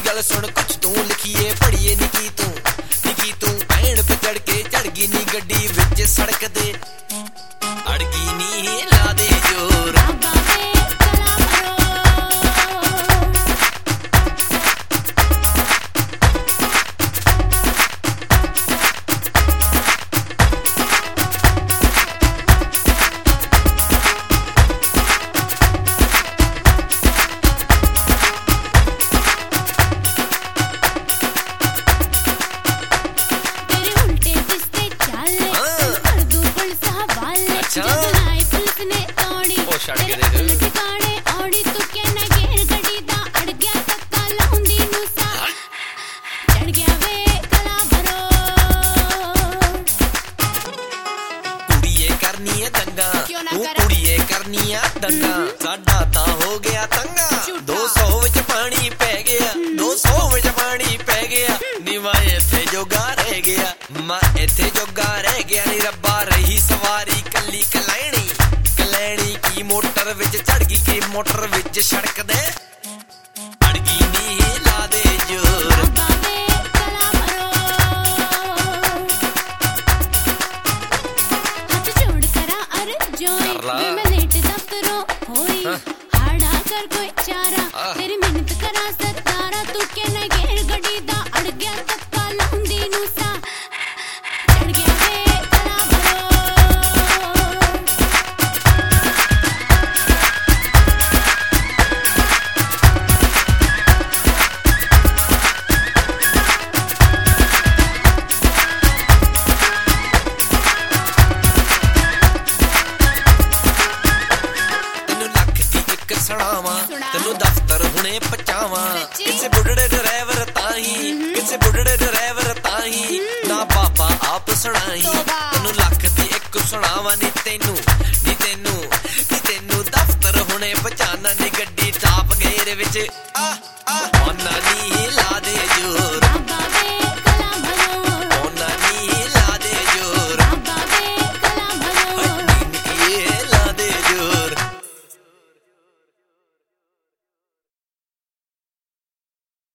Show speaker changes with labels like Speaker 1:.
Speaker 1: गल सुन कुछ तू लिखिए पढ़िए निकी तू पैण पे चढ़ गई नी गड्डी विच सड़क दे अड़गी नी ला दे जोर दंगा साडा ता हो गया तंगा 200 विच पानी पै गया 200 विच पानी पै गया नी मैं इत्थे जोगा रह गया मैं इत्थे जोगा रह गया नी रब्बा रही सवारी कल्ली कलैणी की मोटर विच चढ़ गई की मोटर विच सड़क दे अड़गी नी ला दे जोर
Speaker 2: हाड़ा कर कोई चारा तेरी मेहनत करा सतारा तू के न घेर गड्डी दा अड़ गया तक्का लाउंदी नू सा चढ़ गया वे कला
Speaker 1: तेनू दफ्तर हुणे पचावा किसे बुढ़ड़े ड्राइवर ताही ना बाबा आप सुनाई तेनू लख दी एक सुनावा नी तेनू दफ्तर हुणे पचाना नी गड्डी टाप गेर विच मन्ना नी ला दे जोर